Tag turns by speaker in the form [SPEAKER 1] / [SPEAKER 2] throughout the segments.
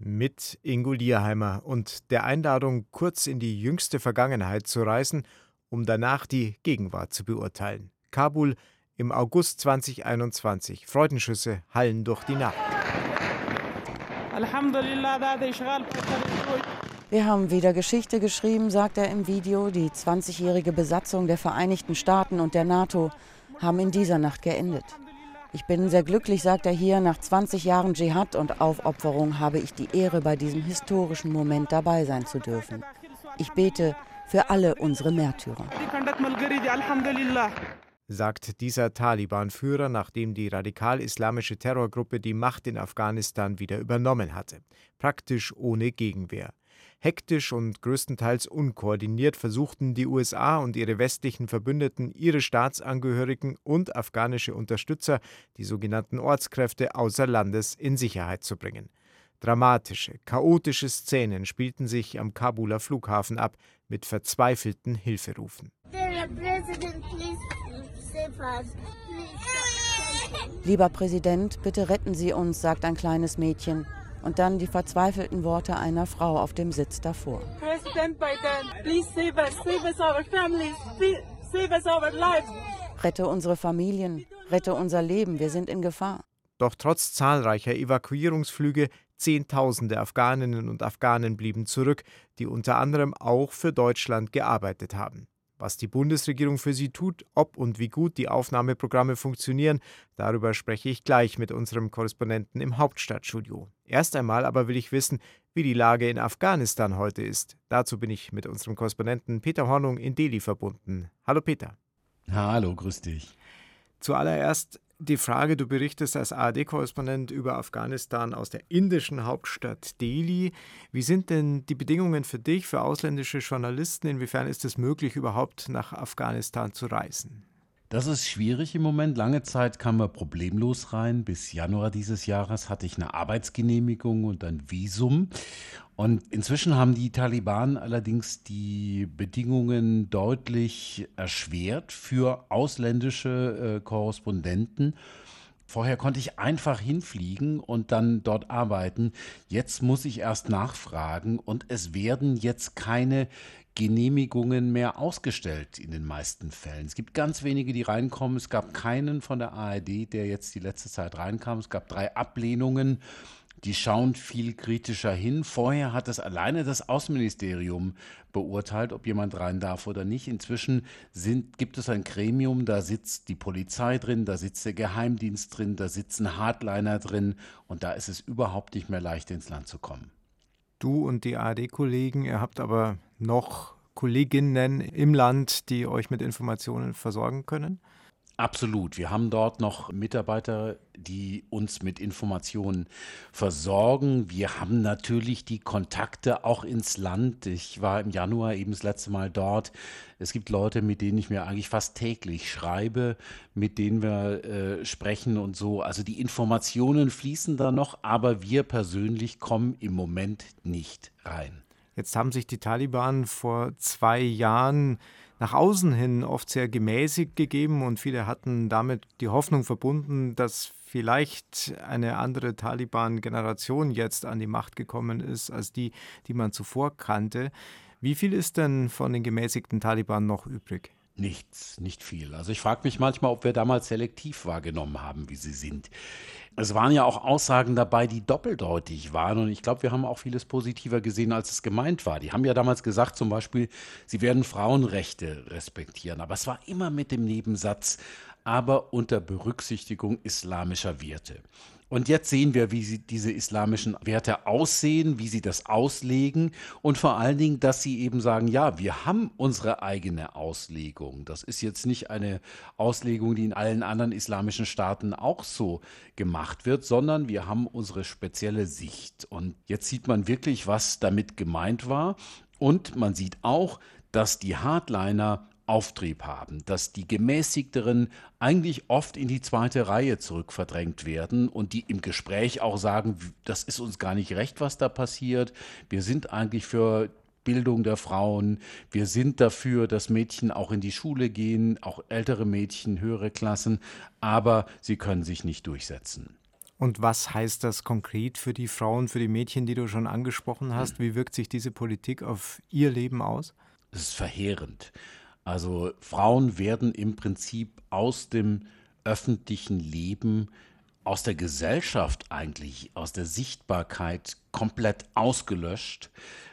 [SPEAKER 1] Mit Ingo Lierheimer und der Einladung, kurz in die jüngste Vergangenheit zu reisen, um danach die Gegenwart zu beurteilen. Kabul im August 2021. Freudenschüsse hallen durch die Nacht.
[SPEAKER 2] Wir haben wieder Geschichte geschrieben, sagt er im Video. Die 20-jährige Besatzung der Vereinigten Staaten und der NATO haben in dieser Nacht geendet. Ich bin sehr glücklich, sagt er hier, nach 20 Jahren Dschihad und Aufopferung habe ich die Ehre, bei diesem historischen Moment dabei sein zu dürfen. Ich bete für alle unsere Märtyrer.
[SPEAKER 1] Sagt dieser Taliban-Führer, nachdem die radikal-islamische Terrorgruppe die Macht in Afghanistan wieder übernommen hatte. Praktisch ohne Gegenwehr. Hektisch und größtenteils unkoordiniert versuchten die USA und ihre westlichen Verbündeten, ihre Staatsangehörigen und afghanische Unterstützer, die sogenannten Ortskräfte, außer Landes in Sicherheit zu bringen. Dramatische, chaotische Szenen spielten sich am Kabuler Flughafen ab, mit verzweifelten Hilferufen.
[SPEAKER 2] Lieber Präsident, bitte retten Sie uns, sagt ein kleines Mädchen. Und dann die verzweifelten Worte einer Frau auf dem Sitz davor.
[SPEAKER 3] President Biden, please save us our families, save us our lives.
[SPEAKER 2] Rette unsere Familien, rette unser Leben, wir sind in Gefahr.
[SPEAKER 1] Doch trotz zahlreicher Evakuierungsflüge, Zehntausende Afghaninnen und Afghanen blieben zurück, die unter anderem auch für Deutschland gearbeitet haben. Was die Bundesregierung für sie tut, ob und wie gut die Aufnahmeprogramme funktionieren, darüber spreche ich gleich mit unserem Korrespondenten im Hauptstadtstudio. Erst einmal aber will ich wissen, wie die Lage in Afghanistan heute ist. Dazu bin ich mit unserem Korrespondenten Peter Hornung in Delhi verbunden. Hallo Peter.
[SPEAKER 4] Hallo, grüß dich.
[SPEAKER 1] Zuallererst die Frage, du berichtest als ARD-Korrespondent über Afghanistan aus der indischen Hauptstadt Delhi. Wie sind denn die Bedingungen für dich, für ausländische Journalisten? Inwiefern ist es möglich, überhaupt nach Afghanistan zu reisen?
[SPEAKER 4] Das ist schwierig im Moment. Lange Zeit kam man problemlos rein. Bis Januar dieses Jahres hatte ich eine Arbeitsgenehmigung und ein Visum. Und inzwischen haben die Taliban allerdings die Bedingungen deutlich erschwert für ausländische Korrespondenten. Vorher konnte ich einfach hinfliegen und dann dort arbeiten. Jetzt muss ich erst nachfragen und es werden jetzt keine Genehmigungen mehr ausgestellt in den meisten Fällen. Es gibt ganz wenige, die reinkommen. Es gab keinen von der ARD, der jetzt die letzte Zeit reinkam. Es gab 3 Ablehnungen. Die schauen viel kritischer hin. Vorher hat es alleine das Außenministerium beurteilt, ob jemand rein darf oder nicht. Inzwischen gibt es ein Gremium, da sitzt die Polizei drin, da sitzt der Geheimdienst drin, da sitzen Hardliner drin und da ist es überhaupt nicht mehr leicht, ins Land zu kommen.
[SPEAKER 1] Du und die ARD-Kollegen, ihr habt aber noch Kolleginnen im Land, die euch mit Informationen versorgen können?
[SPEAKER 4] Absolut. Wir haben dort noch Mitarbeiter, die uns mit Informationen versorgen. Wir haben natürlich die Kontakte auch ins Land. Ich war im Januar eben das letzte Mal dort. Es gibt Leute, mit denen ich mir eigentlich fast täglich schreibe, mit denen wir sprechen und so. Also die Informationen fließen da noch, aber wir persönlich kommen im Moment nicht rein.
[SPEAKER 1] Jetzt haben sich die Taliban vor 2 Jahren nach außen hin oft sehr gemäßigt gegeben und viele hatten damit die Hoffnung verbunden, dass vielleicht eine andere Taliban-Generation jetzt an die Macht gekommen ist, als die, die man zuvor kannte. Wie viel ist denn von den gemäßigten Taliban noch übrig?
[SPEAKER 4] Nichts, nicht viel. Also ich frage mich manchmal, ob wir damals selektiv wahrgenommen haben, wie sie sind. Es waren ja auch Aussagen dabei, die doppeldeutig waren und ich glaube, wir haben auch vieles positiver gesehen, als es gemeint war. Die haben ja damals gesagt zum Beispiel, sie werden Frauenrechte respektieren, aber es war immer mit dem Nebensatz, aber unter Berücksichtigung islamischer Werte. Und jetzt sehen wir, wie diese islamischen Werte aussehen, wie sie das auslegen und vor allen Dingen, dass sie eben sagen, ja, wir haben unsere eigene Auslegung. Das ist jetzt nicht eine Auslegung, die in allen anderen islamischen Staaten auch so gemacht wird, sondern wir haben unsere spezielle Sicht. Und jetzt sieht man wirklich, was damit gemeint war. Und man sieht auch, dass die Hardliner Auftrieb haben, dass die Gemäßigteren eigentlich oft in die zweite Reihe zurückverdrängt werden und die im Gespräch auch sagen, das ist uns gar nicht recht, was da passiert. Wir sind eigentlich für Bildung der Frauen. Wir sind dafür, dass Mädchen auch in die Schule gehen, auch ältere Mädchen, höhere Klassen, aber sie können sich nicht durchsetzen.
[SPEAKER 1] Und was heißt das konkret für die Frauen, für die Mädchen, die du schon angesprochen hast? Wie wirkt sich diese Politik auf ihr Leben aus?
[SPEAKER 4] Es ist verheerend. Also Frauen werden im Prinzip aus dem öffentlichen Leben, aus der Gesellschaft eigentlich, aus der Sichtbarkeit komplett ausgelöscht.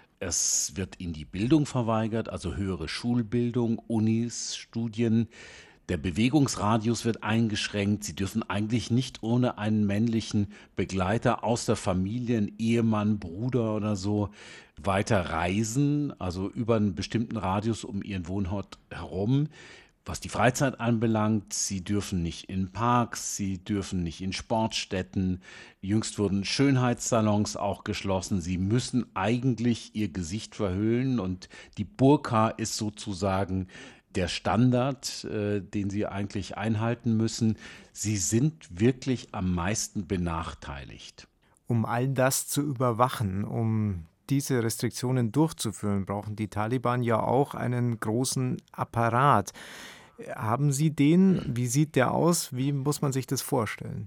[SPEAKER 4] Es wird ihnen die Bildung verweigert, also höhere Schulbildung, Unis, Studien. Der Bewegungsradius wird eingeschränkt. Sie dürfen eigentlich nicht ohne einen männlichen Begleiter aus der Familie, einen Ehemann, Bruder oder so, weiter reisen, also über einen bestimmten Radius um ihren Wohnort herum. Was die Freizeit anbelangt, sie dürfen nicht in Parks, sie dürfen nicht in Sportstätten. Jüngst wurden Schönheitssalons auch geschlossen. Sie müssen eigentlich ihr Gesicht verhüllen und die Burka ist sozusagen der Standard, den sie eigentlich einhalten müssen. Sie sind wirklich am meisten benachteiligt.
[SPEAKER 1] Um all das zu überwachen, um diese Restriktionen durchzuführen, brauchen die Taliban ja auch einen großen Apparat. Haben Sie den? Wie sieht der aus? Wie muss man sich das vorstellen?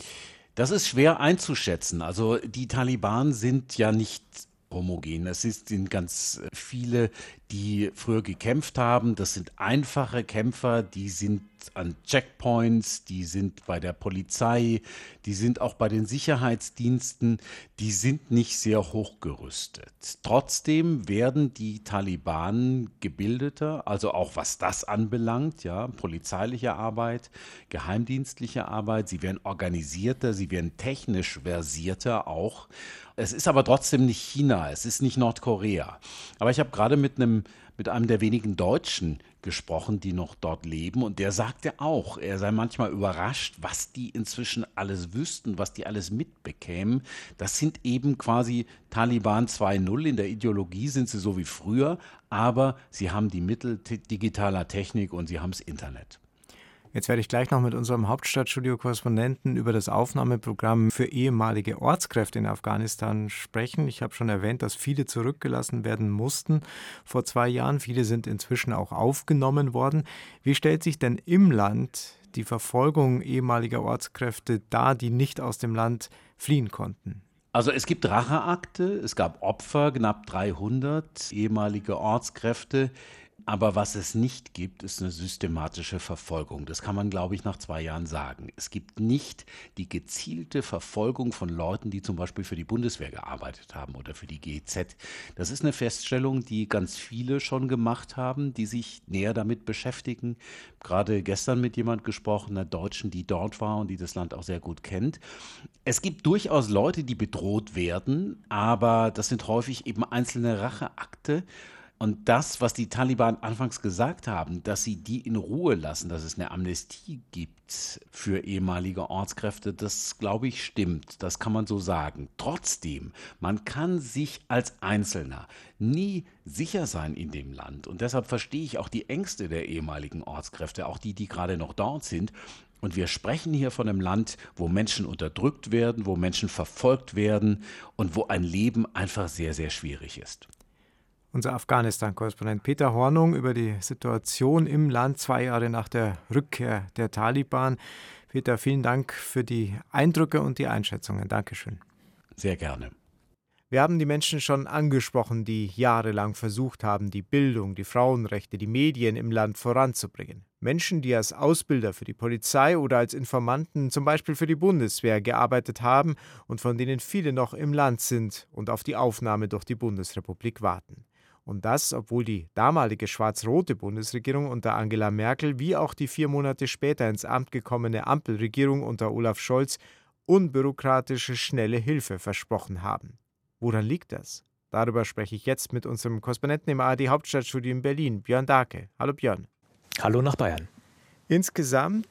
[SPEAKER 4] Das ist schwer einzuschätzen. Also die Taliban sind ja nicht homogen. Es sind ganz viele, die früher gekämpft haben. Das sind einfache Kämpfer, die sind an Checkpoints, die sind bei der Polizei, die sind auch bei den Sicherheitsdiensten, die sind nicht sehr hochgerüstet. Trotzdem werden die Taliban gebildeter, also auch was das anbelangt, ja, polizeiliche Arbeit, geheimdienstliche Arbeit, sie werden organisierter, sie werden technisch versierter auch. Es ist aber trotzdem nicht China, es ist nicht Nordkorea. Aber ich habe gerade mit einem der wenigen Deutschen gesprochen, die noch dort leben, und der sagte auch, er sei manchmal überrascht, was die inzwischen alles wüssten, was die alles mitbekämen. Das sind eben quasi Taliban 2.0, in der Ideologie sind sie so wie früher, aber sie haben die Mittel digitaler Technik und sie haben das Internet.
[SPEAKER 1] Jetzt werde ich gleich noch mit unserem Hauptstadtstudio-Korrespondenten über das Aufnahmeprogramm für ehemalige Ortskräfte in Afghanistan sprechen. Ich habe schon erwähnt, dass viele zurückgelassen werden mussten vor 2 Jahren. Viele sind inzwischen auch aufgenommen worden. Wie stellt sich denn im Land die Verfolgung ehemaliger Ortskräfte dar, die nicht aus dem Land fliehen konnten?
[SPEAKER 4] Also es gibt Racheakte, es gab Opfer, knapp 300 ehemalige Ortskräfte. Aber was es nicht gibt, ist eine systematische Verfolgung. Das kann man, glaube ich, nach 2 Jahren sagen. Es gibt nicht die gezielte Verfolgung von Leuten, die zum Beispiel für die Bundeswehr gearbeitet haben oder für die GEZ. Das ist eine Feststellung, die ganz viele schon gemacht haben, die sich näher damit beschäftigen. Gerade gestern mit jemand gesprochen, einer Deutschen, die dort war und die das Land auch sehr gut kennt. Es gibt durchaus Leute, die bedroht werden, aber das sind häufig eben einzelne Racheakte. Und das, was die Taliban anfangs gesagt haben, dass sie die in Ruhe lassen, dass es eine Amnestie gibt für ehemalige Ortskräfte, das, glaube ich, stimmt. Das kann man so sagen. Trotzdem, man kann sich als Einzelner nie sicher sein in dem Land. Und deshalb verstehe ich auch die Ängste der ehemaligen Ortskräfte, auch die gerade noch dort sind. Und wir sprechen hier von einem Land, wo Menschen unterdrückt werden, wo Menschen verfolgt werden und wo ein Leben einfach sehr, sehr schwierig ist.
[SPEAKER 1] Unser Afghanistan-Korrespondent Peter Hornung über die Situation im Land 2 Jahre nach der Rückkehr der Taliban. Peter, vielen Dank für die Eindrücke und die Einschätzungen. Dankeschön.
[SPEAKER 4] Sehr gerne.
[SPEAKER 1] Wir haben die Menschen schon angesprochen, die jahrelang versucht haben, die Bildung, die Frauenrechte, die Medien im Land voranzubringen. Menschen, die als Ausbilder für die Polizei oder als Informanten zum Beispiel für die Bundeswehr gearbeitet haben und von denen viele noch im Land sind und auf die Aufnahme durch die Bundesrepublik warten. Und das, obwohl die damalige schwarz-rote Bundesregierung unter Angela Merkel wie auch die 4 Monate später ins Amt gekommene Ampelregierung unter Olaf Scholz unbürokratische, schnelle Hilfe versprochen haben. Woran liegt das? Darüber spreche ich jetzt mit unserem Korrespondenten im ARD-Hauptstadtstudio in Berlin, Björn Dahlke. Hallo Björn.
[SPEAKER 5] Hallo nach Bayern.
[SPEAKER 1] Insgesamt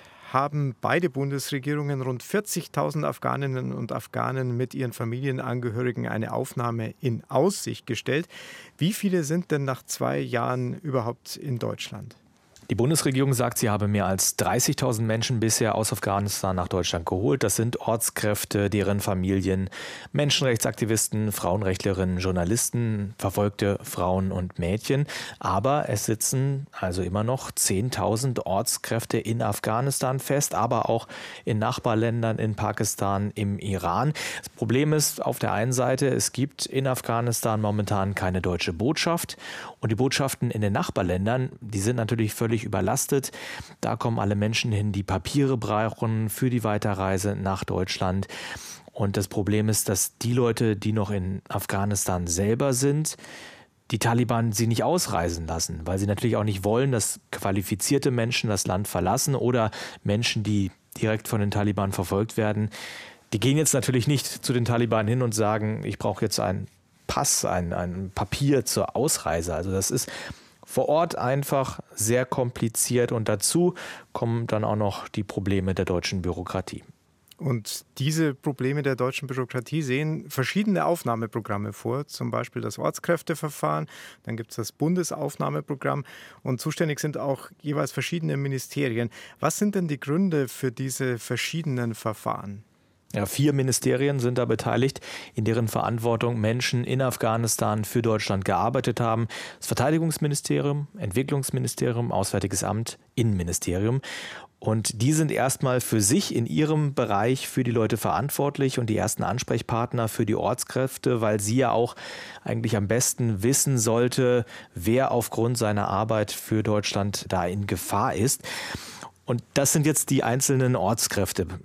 [SPEAKER 1] haben beide Bundesregierungen rund 40.000 Afghaninnen und Afghanen mit ihren Familienangehörigen eine Aufnahme in Aussicht gestellt. Wie viele sind denn nach 2 Jahren überhaupt in Deutschland?
[SPEAKER 5] Die Bundesregierung sagt, sie habe mehr als 30.000 Menschen bisher aus Afghanistan nach Deutschland geholt. Das sind Ortskräfte, deren Familien, Menschenrechtsaktivisten, Frauenrechtlerinnen, Journalisten, verfolgte Frauen und Mädchen. Aber es sitzen also immer noch 10.000 Ortskräfte in Afghanistan fest, aber auch in Nachbarländern, in Pakistan, im Iran. Das Problem ist auf der einen Seite, es gibt in Afghanistan momentan keine deutsche Botschaft. Und die Botschaften in den Nachbarländern, die sind natürlich völlig überlastet. Da kommen alle Menschen hin, die Papiere brauchen für die Weiterreise nach Deutschland. Und das Problem ist, dass die Leute, die noch in Afghanistan selber sind, die Taliban sie nicht ausreisen lassen, weil sie natürlich auch nicht wollen, dass qualifizierte Menschen das Land verlassen oder Menschen, die direkt von den Taliban verfolgt werden. Die gehen jetzt natürlich nicht zu den Taliban hin und sagen, ich brauche jetzt einen Pass, ein Papier zur Ausreise. Also das ist vor Ort einfach sehr kompliziert und dazu kommen dann auch noch die Probleme der deutschen Bürokratie.
[SPEAKER 1] Und diese Probleme der deutschen Bürokratie sehen verschiedene Aufnahmeprogramme vor, zum Beispiel das Ortskräfteverfahren, dann gibt es das Bundesaufnahmeprogramm und zuständig sind auch jeweils verschiedene Ministerien. Was sind denn die Gründe für diese verschiedenen Verfahren?
[SPEAKER 5] Ja, 4 Ministerien sind da beteiligt, in deren Verantwortung Menschen in Afghanistan für Deutschland gearbeitet haben. Das Verteidigungsministerium, Entwicklungsministerium, Auswärtiges Amt, Innenministerium. Und die sind erstmal für sich in ihrem Bereich für die Leute verantwortlich und die ersten Ansprechpartner für die Ortskräfte, weil sie ja auch eigentlich am besten wissen sollte, wer aufgrund seiner Arbeit für Deutschland da in Gefahr ist. Und das sind jetzt die einzelnen Ortskräfteprogramme.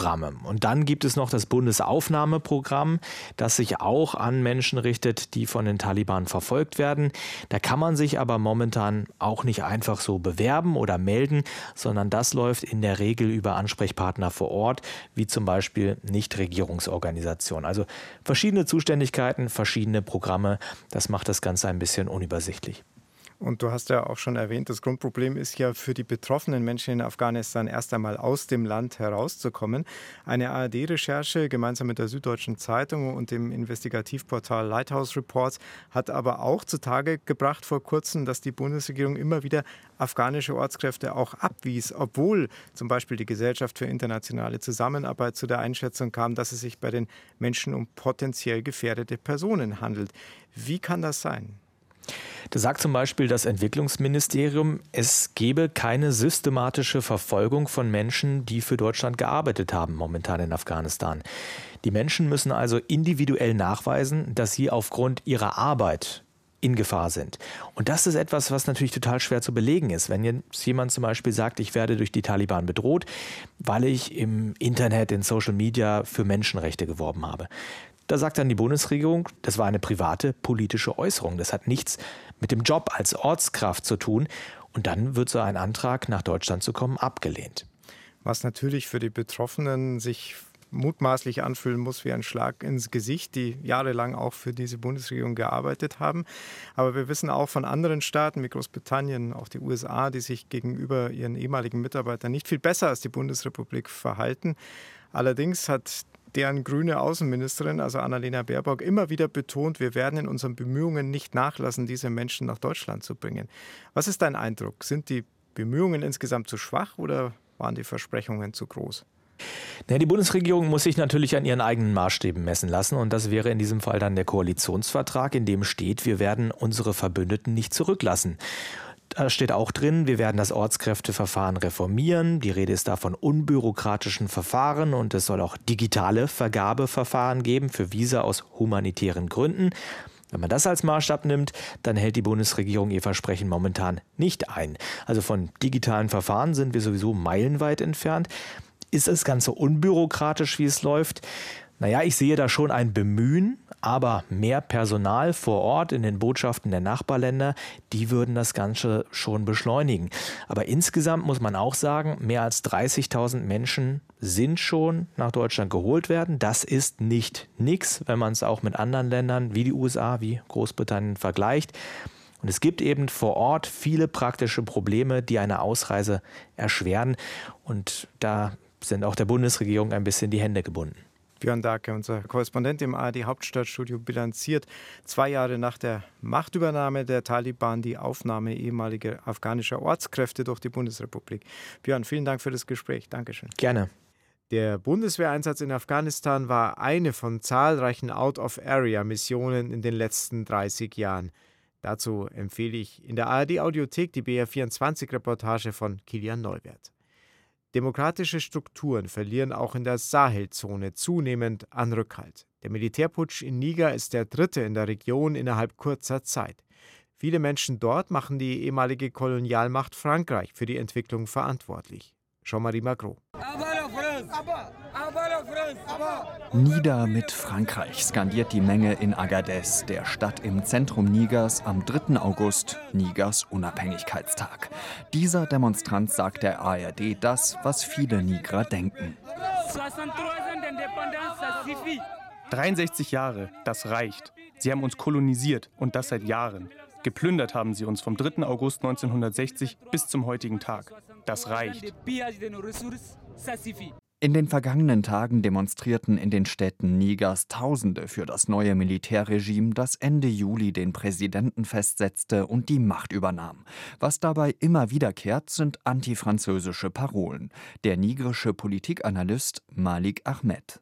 [SPEAKER 5] Und dann gibt es noch das Bundesaufnahmeprogramm, das sich auch an Menschen richtet, die von den Taliban verfolgt werden. Da kann man sich aber momentan auch nicht einfach so bewerben oder melden, sondern das läuft in der Regel über Ansprechpartner vor Ort, wie zum Beispiel Nichtregierungsorganisationen. Also verschiedene Zuständigkeiten, verschiedene Programme. Das macht das Ganze ein bisschen unübersichtlich.
[SPEAKER 1] Und du hast ja auch schon erwähnt, das Grundproblem ist ja für die betroffenen Menschen in Afghanistan erst einmal aus dem Land herauszukommen. Eine ARD-Recherche gemeinsam mit der Süddeutschen Zeitung und dem Investigativportal Lighthouse Reports hat aber auch zutage gebracht vor kurzem, dass die Bundesregierung immer wieder afghanische Ortskräfte auch abwies, obwohl zum Beispiel die Gesellschaft für internationale Zusammenarbeit zu der Einschätzung kam, dass es sich bei den Menschen um potenziell gefährdete Personen handelt. Wie kann das sein?
[SPEAKER 5] Da sagt zum Beispiel das Entwicklungsministerium, es gebe keine systematische Verfolgung von Menschen, die für Deutschland gearbeitet haben, momentan in Afghanistan. Die Menschen müssen also individuell nachweisen, dass sie aufgrund ihrer Arbeit in Gefahr sind. Und das ist etwas, was natürlich total schwer zu belegen ist. Wenn jetzt jemand zum Beispiel sagt, ich werde durch die Taliban bedroht, weil ich im Internet, in Social Media für Menschenrechte geworben habe. Da sagt dann die Bundesregierung, das war eine private politische Äußerung. Das hat nichts mit dem Job als Ortskraft zu tun. Und dann wird so ein Antrag, nach Deutschland zu kommen, abgelehnt.
[SPEAKER 1] Was natürlich für die Betroffenen sich mutmaßlich anfühlen muss wie ein Schlag ins Gesicht, die jahrelang auch für diese Bundesregierung gearbeitet haben. Aber wir wissen auch von anderen Staaten wie Großbritannien, auch die USA, die sich gegenüber ihren ehemaligen Mitarbeitern nicht viel besser als die Bundesrepublik verhalten. Allerdings hat deren grüne Außenministerin, also Annalena Baerbock, immer wieder betont, wir werden in unseren Bemühungen nicht nachlassen, diese Menschen nach Deutschland zu bringen. Was ist dein Eindruck? Sind die Bemühungen insgesamt zu schwach oder waren die Versprechungen zu groß?
[SPEAKER 5] Die Bundesregierung muss sich natürlich an ihren eigenen Maßstäben messen lassen und das wäre in diesem Fall dann der Koalitionsvertrag, in dem steht, wir werden unsere Verbündeten nicht zurücklassen. Da steht auch drin, wir werden das Ortskräfteverfahren reformieren. Die Rede ist da von unbürokratischen Verfahren und es soll auch digitale Vergabeverfahren geben für Visa aus humanitären Gründen. Wenn man das als Maßstab nimmt, dann hält die Bundesregierung ihr Versprechen momentan nicht ein. Also von digitalen Verfahren sind wir sowieso meilenweit entfernt. Ist das Ganze unbürokratisch, wie es läuft? Naja, ich sehe da schon ein Bemühen, aber mehr Personal vor Ort in den Botschaften der Nachbarländer, die würden das Ganze schon beschleunigen. Aber insgesamt muss man auch sagen, mehr als 30.000 Menschen sind schon nach Deutschland geholt werden. Das ist nicht nix, wenn man es auch mit anderen Ländern wie die USA, wie Großbritannien vergleicht. Und es gibt eben vor Ort viele praktische Probleme, die eine Ausreise erschweren. Und da sind auch der Bundesregierung ein bisschen die Hände gebunden.
[SPEAKER 1] Björn Dahlke, unser Korrespondent im ARD-Hauptstadtstudio, bilanziert 2 Jahre nach der Machtübernahme der Taliban die Aufnahme ehemaliger afghanischer Ortskräfte durch die Bundesrepublik. Björn, vielen Dank für das Gespräch. Dankeschön.
[SPEAKER 5] Gerne.
[SPEAKER 1] Der Bundeswehreinsatz in Afghanistan war eine von zahlreichen Out-of-Area-Missionen in den letzten 30 Jahren. Dazu empfehle ich in der ARD-Audiothek die BR24-Reportage von Kilian Neuwert. Demokratische Strukturen verlieren auch in der Sahelzone zunehmend an Rückhalt. Der Militärputsch in Niger ist der dritte in der Region innerhalb kurzer Zeit. Viele Menschen dort machen die ehemalige Kolonialmacht Frankreich für die Entwicklung verantwortlich. Jean-Marie Magro.
[SPEAKER 6] Nieder mit Frankreich, skandiert die Menge in Agadez, der Stadt im Zentrum Nigers, am 3. August, Nigers Unabhängigkeitstag. Dieser Demonstrant sagt der ARD das, was viele Nigerer denken.
[SPEAKER 7] 63 Jahre, das reicht. Sie haben uns kolonisiert und das seit Jahren. Geplündert haben sie uns vom 3. August 1960 bis zum heutigen Tag. Das reicht.
[SPEAKER 6] In den vergangenen Tagen demonstrierten in den Städten Nigers Tausende für das neue Militärregime, das Ende Juli den Präsidenten festsetzte und die Macht übernahm. Was dabei immer wiederkehrt, sind antifranzösische Parolen. Der nigerische Politikanalyst Malik Ahmed.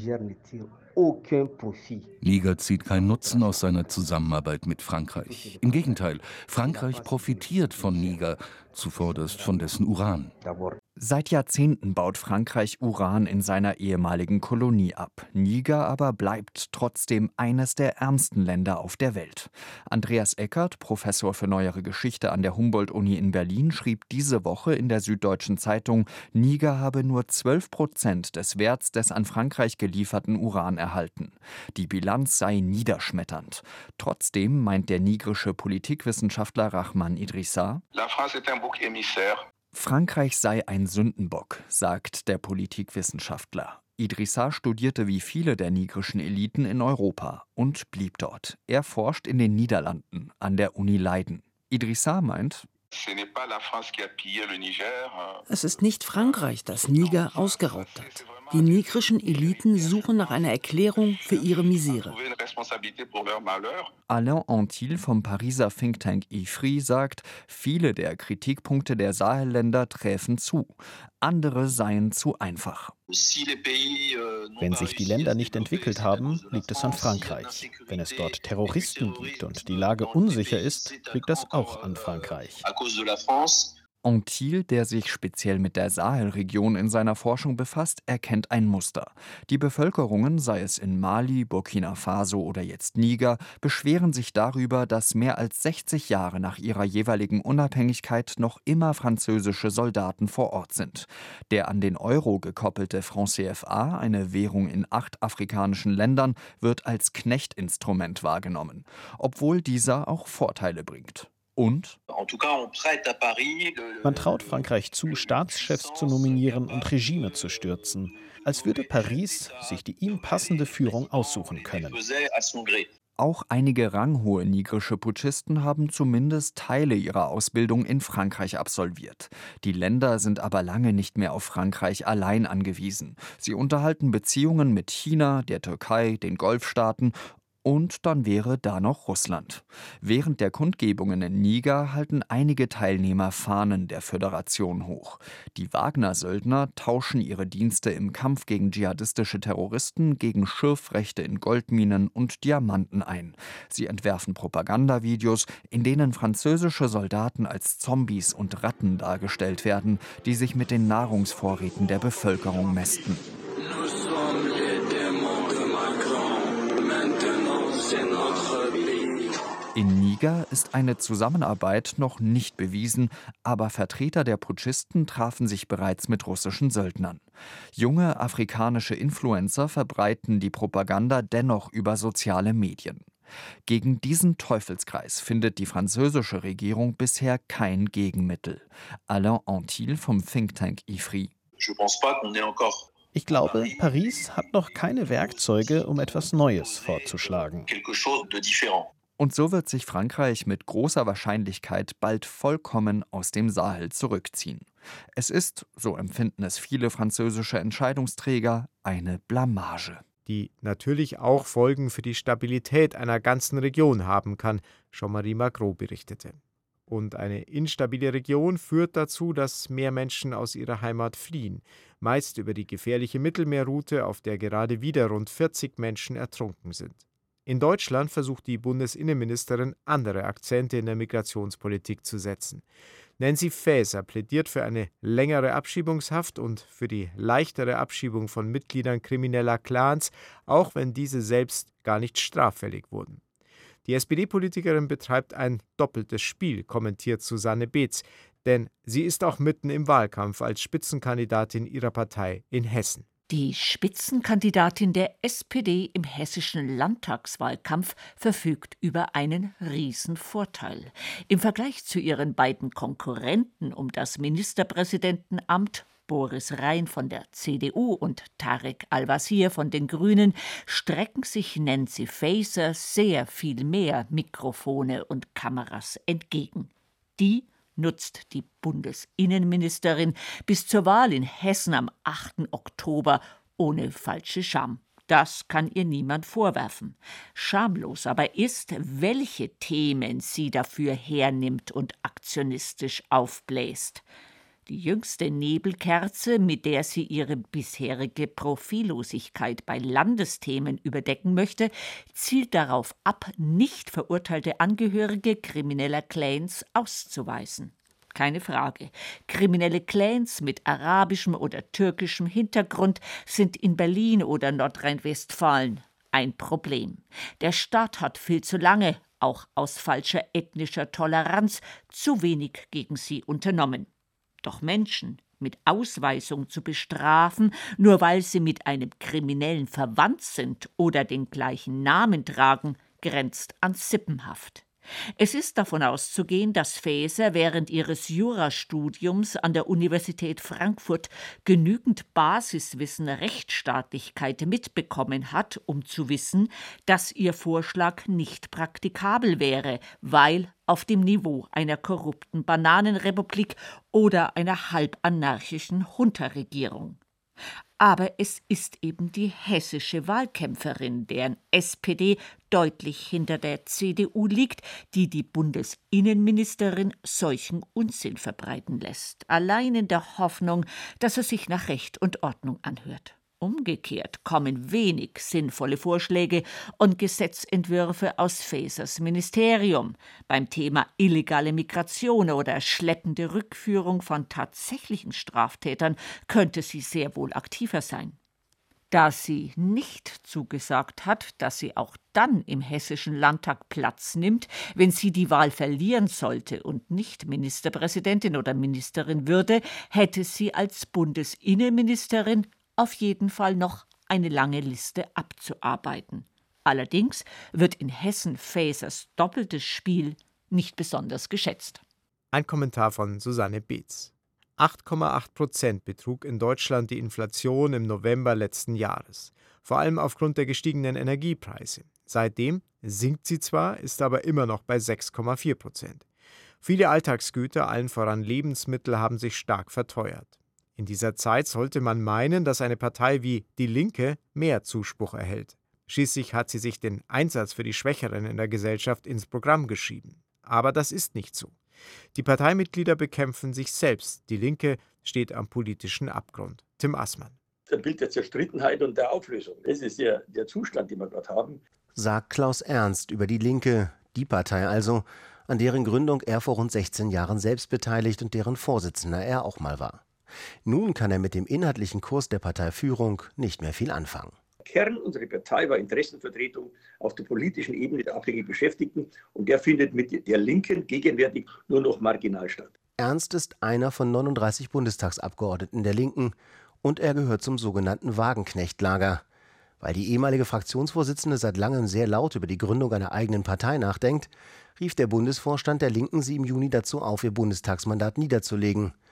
[SPEAKER 8] Niger zieht keinen Nutzen aus seiner Zusammenarbeit mit Frankreich. Im Gegenteil, Frankreich profitiert von Niger, zuvorderst von dessen Uran.
[SPEAKER 6] Seit Jahrzehnten baut Frankreich Uran in seiner ehemaligen Kolonie ab. Niger aber bleibt trotzdem eines der ärmsten Länder auf der Welt. Andreas Eckert, Professor für Neuere Geschichte an der Humboldt-Uni in Berlin, schrieb diese Woche in der Süddeutschen Zeitung, Niger habe nur 12% des Werts des an Frankreich gelieferten Uran erhalten. Die Bilanz sei niederschmetternd. Trotzdem meint der nigerische Politikwissenschaftler Rahman Idrissa, Frankreich sei ein Sündenbock, sagt der Politikwissenschaftler. Idrissa studierte wie viele der nigerischen Eliten in Europa und blieb dort. Er forscht in den Niederlanden an der Uni Leiden. Idrissa meint,
[SPEAKER 9] es ist nicht Frankreich, das Niger ausgeraubt hat. Die nigerischen Eliten suchen nach einer Erklärung für ihre Misere.
[SPEAKER 6] Alain Antil vom Pariser Think Tank IFRI sagt, viele der Kritikpunkte der Sahelländer träfen zu. Andere seien zu einfach.
[SPEAKER 10] Wenn sich die Länder nicht entwickelt haben, liegt es an Frankreich. Wenn es dort Terroristen gibt und die Lage unsicher ist, liegt das auch an Frankreich.
[SPEAKER 6] Antil, der sich speziell mit der Sahelregion in seiner Forschung befasst, erkennt ein Muster. Die Bevölkerungen, sei es in Mali, Burkina Faso oder jetzt Niger, beschweren sich darüber, dass mehr als 60 Jahre nach ihrer jeweiligen Unabhängigkeit noch immer französische Soldaten vor Ort sind. Der an den Euro gekoppelte Franc CFA, eine Währung in 8 afrikanischen Ländern, wird als Knechtinstrument wahrgenommen, obwohl dieser auch Vorteile bringt. Und?
[SPEAKER 10] Man traut Frankreich zu, Staatschefs zu nominieren und Regime zu stürzen, als würde Paris sich die ihm passende Führung aussuchen können.
[SPEAKER 6] Auch einige ranghohe nigerische Putschisten haben zumindest Teile ihrer Ausbildung in Frankreich absolviert. Die Länder sind aber lange nicht mehr auf Frankreich allein angewiesen. Sie unterhalten Beziehungen mit China, der Türkei, den Golfstaaten. Und dann wäre da noch Russland. Während der Kundgebungen in Niger halten einige Teilnehmer Fahnen der Föderation hoch. Die Wagner-Söldner tauschen ihre Dienste im Kampf gegen dschihadistische Terroristen gegen Schürfrechte in Goldminen und Diamanten ein. Sie entwerfen Propagandavideos, in denen französische Soldaten als Zombies und Ratten dargestellt werden, die sich mit den Nahrungsvorräten der Bevölkerung mästen. In Niger ist eine Zusammenarbeit noch nicht bewiesen, aber Vertreter der Putschisten trafen sich bereits mit russischen Söldnern. Junge afrikanische Influencer verbreiten die Propaganda dennoch über soziale Medien. Gegen diesen Teufelskreis findet die französische Regierung bisher kein Gegenmittel. Alain Antil vom Think Tank IFRI.
[SPEAKER 10] Ich glaube, Paris hat noch keine Werkzeuge, um etwas Neues vorzuschlagen.
[SPEAKER 6] Und so wird sich Frankreich mit großer Wahrscheinlichkeit bald vollkommen aus dem Sahel zurückziehen. Es ist, so empfinden es viele französische Entscheidungsträger, eine Blamage.
[SPEAKER 1] Die natürlich auch Folgen für die Stabilität einer ganzen Region haben kann, Jean-Marie Magro berichtete. Und eine instabile Region führt dazu, dass mehr Menschen aus ihrer Heimat fliehen, meist über die gefährliche Mittelmeerroute, auf der gerade wieder rund 40 Menschen ertrunken sind. In Deutschland versucht die Bundesinnenministerin, andere Akzente in der Migrationspolitik zu setzen. Nancy Faeser plädiert für eine längere Abschiebungshaft und für die leichtere Abschiebung von Mitgliedern krimineller Clans, auch wenn diese selbst gar nicht straffällig wurden. Die SPD-Politikerin betreibt ein doppeltes Spiel, kommentiert Susanne Beetz, denn sie ist auch mitten im Wahlkampf als Spitzenkandidatin ihrer Partei in Hessen.
[SPEAKER 11] Die Spitzenkandidatin der SPD im hessischen Landtagswahlkampf verfügt über einen Riesenvorteil. Im Vergleich zu ihren beiden Konkurrenten um das Ministerpräsidentenamt, Boris Rhein von der CDU und Tarek Al-Wazir von den Grünen, strecken sich Nancy Faeser sehr viel mehr Mikrofone und Kameras entgegen. Die nutzt die Bundesinnenministerin bis zur Wahl in Hessen am 8. Oktober ohne falsche Scham. Das kann ihr niemand vorwerfen. Schamlos aber ist, welche Themen sie dafür hernimmt und aktionistisch aufbläst. Die jüngste Nebelkerze, mit der sie ihre bisherige Profillosigkeit bei Landesthemen überdecken möchte, zielt darauf ab, nicht verurteilte Angehörige krimineller Clans auszuweisen. Keine Frage. Kriminelle Clans mit arabischem oder türkischem Hintergrund sind in Berlin oder Nordrhein-Westfalen ein Problem. Der Staat hat viel zu lange, auch aus falscher ethnischer Toleranz, zu wenig gegen sie unternommen. Doch Menschen mit Ausweisung zu bestrafen, nur weil sie mit einem Kriminellen verwandt sind oder den gleichen Namen tragen, grenzt an Sippenhaft. Es ist davon auszugehen, dass Faeser während ihres Jurastudiums an der Universität Frankfurt genügend Basiswissen Rechtsstaatlichkeit mitbekommen hat, um zu wissen, dass ihr Vorschlag nicht praktikabel wäre, weil auf dem Niveau einer korrupten Bananenrepublik oder einer halbanarchischen Junta-Regierung. Aber es ist eben die hessische Wahlkämpferin, deren SPD deutlich hinter der CDU liegt, die die Bundesinnenministerin solchen Unsinn verbreiten lässt, allein in der Hoffnung, dass er sich nach Recht und Ordnung anhört. Umgekehrt kommen wenig sinnvolle Vorschläge und Gesetzentwürfe aus Faesers Ministerium. Beim Thema illegale Migration oder schleppende Rückführung von tatsächlichen Straftätern könnte sie sehr wohl aktiver sein. Da sie nicht zugesagt hat, dass sie auch dann im Hessischen Landtag Platz nimmt, wenn sie die Wahl verlieren sollte und nicht Ministerpräsidentin oder Ministerin würde, hätte sie als Bundesinnenministerin auf jeden Fall noch eine lange Liste abzuarbeiten. Allerdings wird in Hessen Faesers doppeltes Spiel nicht besonders geschätzt.
[SPEAKER 1] Ein Kommentar von Susanne Beetz. 8,8% betrug in Deutschland die Inflation im November letzten Jahres, vor allem aufgrund der gestiegenen Energiepreise. Seitdem sinkt sie zwar, ist aber immer noch bei 6,4%. Viele Alltagsgüter, allen voran Lebensmittel, haben sich stark verteuert. In dieser Zeit sollte man meinen, dass eine Partei wie Die Linke mehr Zuspruch erhält. Schließlich hat sie sich den Einsatz für die Schwächeren in der Gesellschaft ins Programm geschrieben. Aber das ist nicht so. Die Parteimitglieder bekämpfen sich selbst. Die Linke steht am politischen Abgrund. Tim Assmann.
[SPEAKER 12] Das Bild der Zerstrittenheit und der Auflösung. Das ist der Zustand, den wir gerade haben.
[SPEAKER 13] Sagt Klaus Ernst über Die Linke, die Partei also, an deren Gründung er vor rund 16 Jahren selbst beteiligt und deren Vorsitzender er auch mal war. Nun kann er mit dem inhaltlichen Kurs der Parteiführung nicht mehr viel anfangen.
[SPEAKER 12] Kern unserer Partei war Interessenvertretung auf der politischen Ebene der abhängig Beschäftigten und der findet mit der Linken gegenwärtig nur noch marginal statt.
[SPEAKER 13] Ernst ist einer von 39 Bundestagsabgeordneten der Linken und er gehört zum sogenannten Wagenknecht-Lager. Weil die ehemalige Fraktionsvorsitzende seit langem sehr laut über die Gründung einer eigenen Partei nachdenkt, rief der Bundesvorstand der Linken sie im Juni dazu auf, ihr Bundestagsmandat niederzulegen.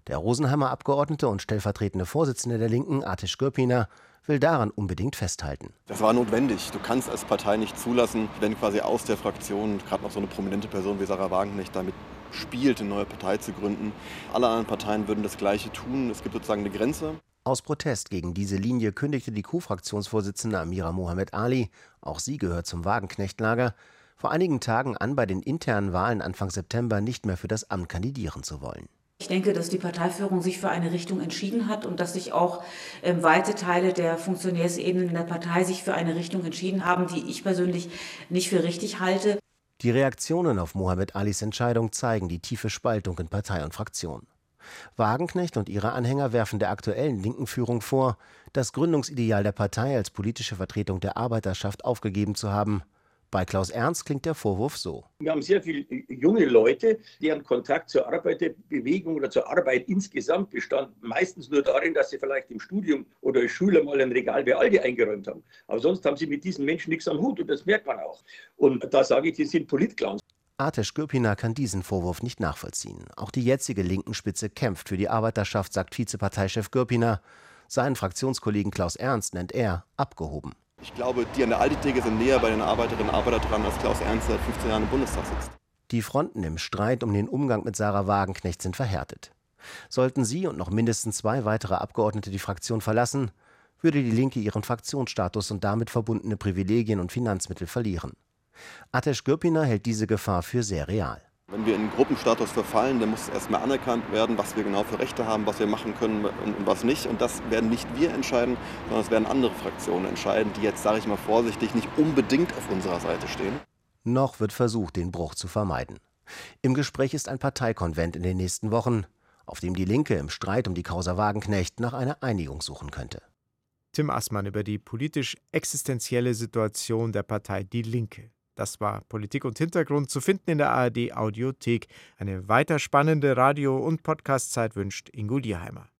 [SPEAKER 13] Der Rosenheimer Abgeordnete und stellvertretende Vorsitzende der Linken, Ateş Gürpınar, will daran unbedingt festhalten.
[SPEAKER 14] Das war notwendig. Du kannst als Partei nicht zulassen, wenn quasi aus der Fraktion gerade noch so eine prominente Person wie Sarah Wagenknecht damit spielt, eine neue Partei zu gründen. Alle anderen Parteien würden das Gleiche tun. Es gibt sozusagen eine Grenze.
[SPEAKER 13] Aus Protest gegen diese Linie kündigte die Co-Fraktionsvorsitzende Amira Mohamed Ali, auch sie gehört zum Wagenknecht-Lager, vor einigen Tagen an, bei den internen Wahlen Anfang September nicht mehr für das Amt kandidieren zu wollen.
[SPEAKER 15] Ich denke, dass die Parteiführung sich für eine Richtung entschieden hat und dass sich auch weite Teile der Funktionärsebenen in der Partei sich für eine Richtung entschieden haben, die ich persönlich nicht für richtig halte.
[SPEAKER 13] Die Reaktionen auf Mohamed Alis Entscheidung zeigen die tiefe Spaltung in Partei und Fraktion. Wagenknecht und ihre Anhänger werfen der aktuellen linken Führung vor, das Gründungsideal der Partei als politische Vertretung der Arbeiterschaft aufgegeben zu haben. Bei Klaus Ernst klingt der Vorwurf so.
[SPEAKER 12] Wir haben sehr viele junge Leute, deren Kontakt zur Arbeiterbewegung oder zur Arbeit insgesamt bestand meistens nur darin, dass sie vielleicht im Studium oder als Schüler mal ein Regal bei Aldi eingeräumt haben. Aber sonst haben sie mit diesen Menschen nichts am Hut und das merkt man auch. Und da sage ich, die sind Politclowns.
[SPEAKER 13] Ateş Gürpınar kann diesen Vorwurf nicht nachvollziehen. Auch die jetzige linken Spitze kämpft für die Arbeiterschaft, sagt Vizeparteichef Gürpınar. Seinen Fraktionskollegen Klaus Ernst nennt er abgehoben.
[SPEAKER 14] Ich glaube, die an der Aldi-Theke sind näher bei den Arbeiterinnen und Arbeitern dran, als Klaus Ernst seit 15 Jahren im Bundestag sitzt.
[SPEAKER 13] Die Fronten im Streit um den Umgang mit Sarah Wagenknecht sind verhärtet. Sollten sie und noch mindestens 2 weitere Abgeordnete die Fraktion verlassen, würde die Linke ihren Fraktionsstatus und damit verbundene Privilegien und Finanzmittel verlieren. Ateş Gürpınar hält diese Gefahr für sehr real.
[SPEAKER 14] Wenn wir in den Gruppenstatus verfallen, dann muss erstmal anerkannt werden, was wir genau für Rechte haben, was wir machen können und was nicht. Und das werden nicht wir entscheiden, sondern es werden andere Fraktionen entscheiden, die jetzt, sage ich mal vorsichtig, nicht unbedingt auf unserer Seite stehen.
[SPEAKER 13] Noch wird versucht, den Bruch zu vermeiden. Im Gespräch ist ein Parteikonvent in den nächsten Wochen, auf dem die Linke im Streit um die Causa Wagenknecht nach einer Einigung suchen könnte.
[SPEAKER 1] Tim Assmann über die politisch existenzielle Situation der Partei Die Linke. Das war Politik und Hintergrund, zu finden in der ARD Audiothek. Eine weiter spannende Radio- und Podcastzeit wünscht Ingo Lierheimer.